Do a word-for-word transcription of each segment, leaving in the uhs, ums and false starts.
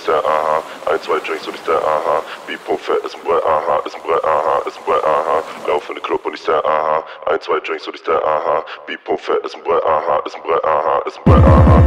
ich der, aha. Ein, zwei Drinks und ich der, aha. Bipo fett ist ein Brett, aha. Ist ein Brett, aha. Ist ein Brett, aha. Lauf in den Club und ich der, aha. Ein, zwei Drinks und ich der, aha. Bipo fett ist ein Brett, aha. Ist ein Brett, aha. Ist ein Brett, aha.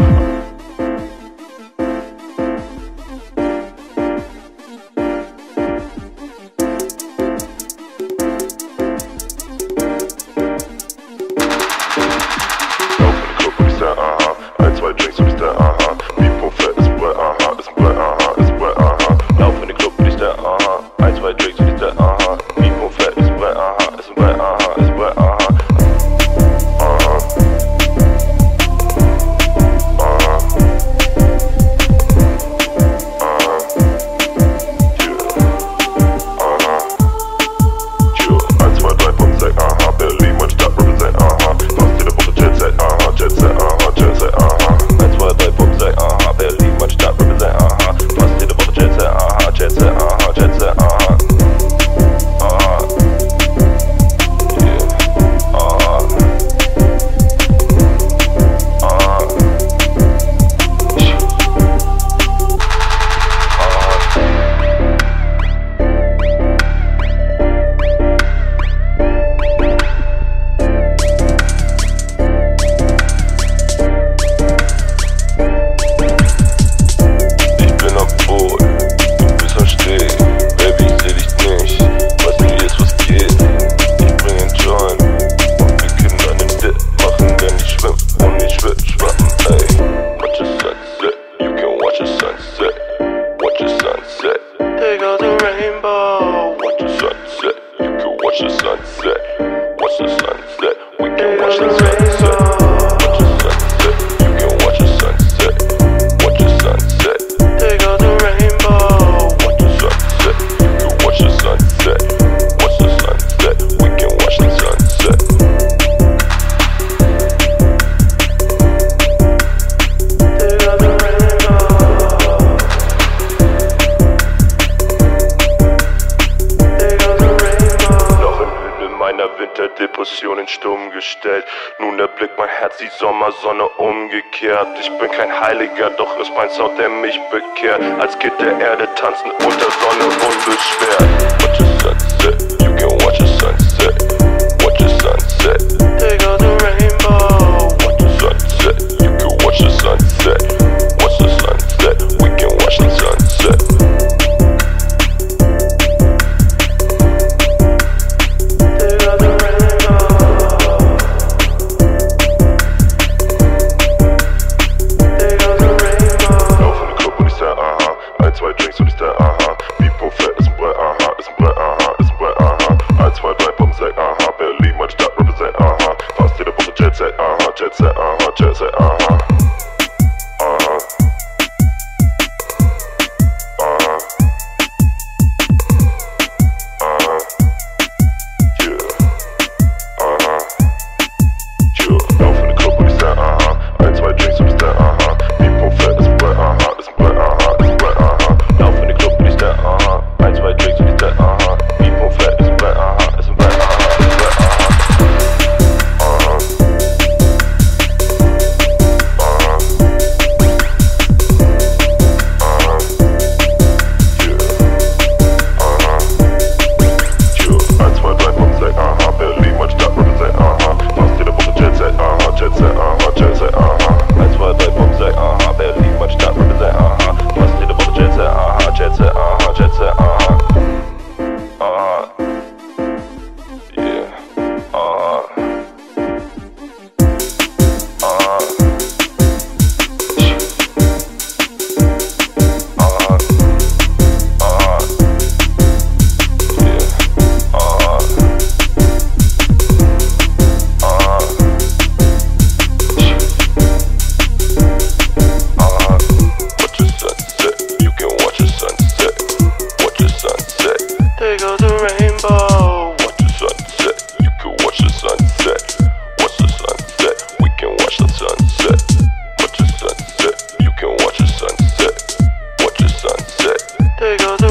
Depressionen stumm gestellt. Nun erblickt mein Herz die Sommersonne umgekehrt. Ich bin kein Heiliger, doch ist mein Sound, der mich bekehrt. Als Kind der Erde tanzen unter Sonne unbeschwert. Watch the sunset, you can watch the sunset. Watch the sunset, take out the rainbow. Watch the sunset, you can watch the sunset. Watch the sunset, we can watch the sunset. Jet set, uh-huh, jet set, uh-huh. Uh-huh. Uh-huh. Uh-huh. Yeah. Uh-huh. Yeah. Lauf in den Club und ich sag, aha. Ein, zwei Drinks und ich sag, aha. Bipo fett ist ein Brett, aha. Ist ein Brett, aha. Ist ein Brett, aha. Lauf in den Club und ich sag, aha. Ein, zwei Drinks und ich sag, aha. Bipo fett ist ein Brett, aha. Ist ein Brett, aha. Ist ein Brett, aha. There goes the rainbow. Watch the sunset, you can watch the sunset. Watch the sunset, we can watch the sunset. Watch the sunset, you can watch the sunset. Watch the sunset. There goes the